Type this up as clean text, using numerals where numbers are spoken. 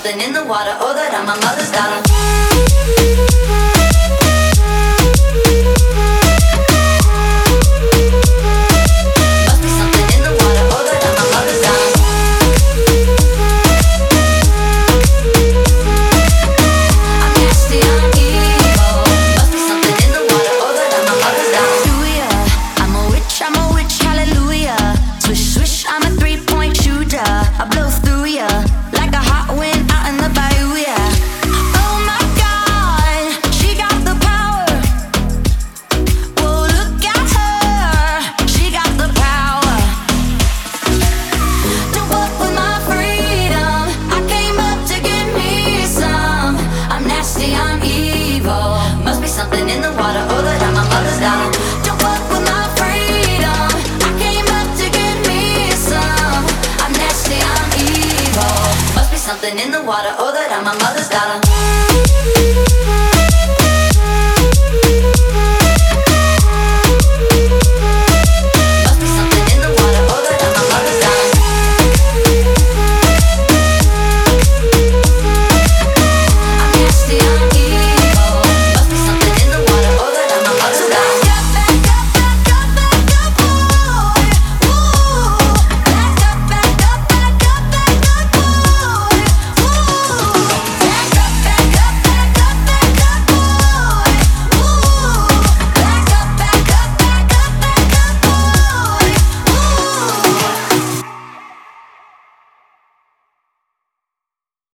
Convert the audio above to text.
something in the water, or that I'm my mother's daughter. Must be something in the water, or that I'm my mother's daughter. I'm nasty, I'm evil. Must be something in the water, or that I'm my mother's daughter. Hallelujah, I'm a witch, hallelujah. Swish, swish, I'm a three-point shooter. I blow through ya like a hot wind out in the bayou, yeah. Oh my God, she got the power. Whoa, look at her, she got the power. Don't fuck with my freedom, I came up to get me some. I'm nasty, I'm evil. Must be something in the water, or that I'm my mother's daughter. Don't fuck with my freedom, I came up to get me some. I'm nasty, I'm evil. Must be something in the water, or that I'm my mother's daughter.